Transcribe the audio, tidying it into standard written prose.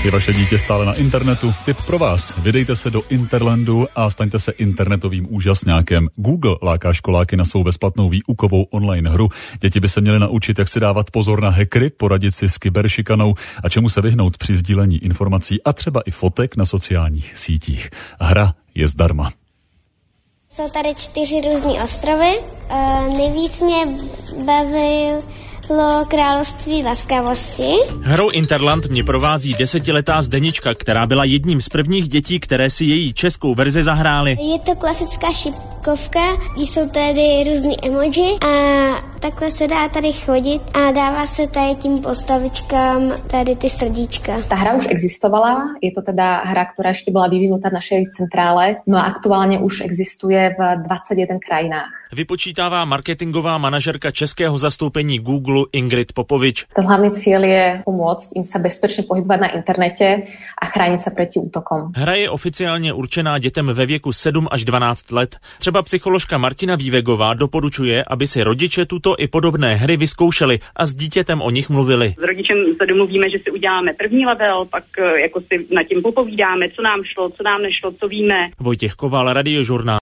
Je vaše dítě stále na internetu? Tip pro vás. Vydejte se do Interlandu a staňte se internetovým úžasňákem. Google láká školáky na svou bezplatnou výukovou online hru. Děti by se měly naučit, jak si dávat pozor na hackery, poradit si s kyberšikanou a čemu se vyhnout při sdílení informací a třeba i fotek na sociálních sítích. Hra je zdarma. Jsou tady 4 různý ostrovy. Nejvíc mě bavilo Království laskavosti. Hrou Interland mě provází 10letá Zdenička, která byla jedním z prvních dětí, které si její českou verzi zahrály. Je to klasická šipkovka, jsou tady různý emoji a takhle se dá tady chodit a dává se tady tím postavičkám tady ty srdíčka. Ta hra už existovala, je to teda hra, ktorá ešte bola vyvinutá v našej centrále, no a aktuálně už existuje v 21 krajinách. Vypočítává marketingová manažerka českého zastoupení Google Ingrid Popovič. Ten hlavný cieľ je pomôcť im sa bezpečne pohybovať na internete a chrániť sa proti útokom. Hra je oficiálně určená dětem ve věku 7 až 12 let. Třeba psycholožka Martina Vývegová doporučuje, aby si rodiče tuto i podobné hry vyzkoušeli a s dítětem o nich mluvili. S rodičem se domluvíme, že si uděláme první level, pak jako si nad tím popovídáme, co nám šlo, co nám nešlo, co víme. Vojtěch Koval, Radiožurnál.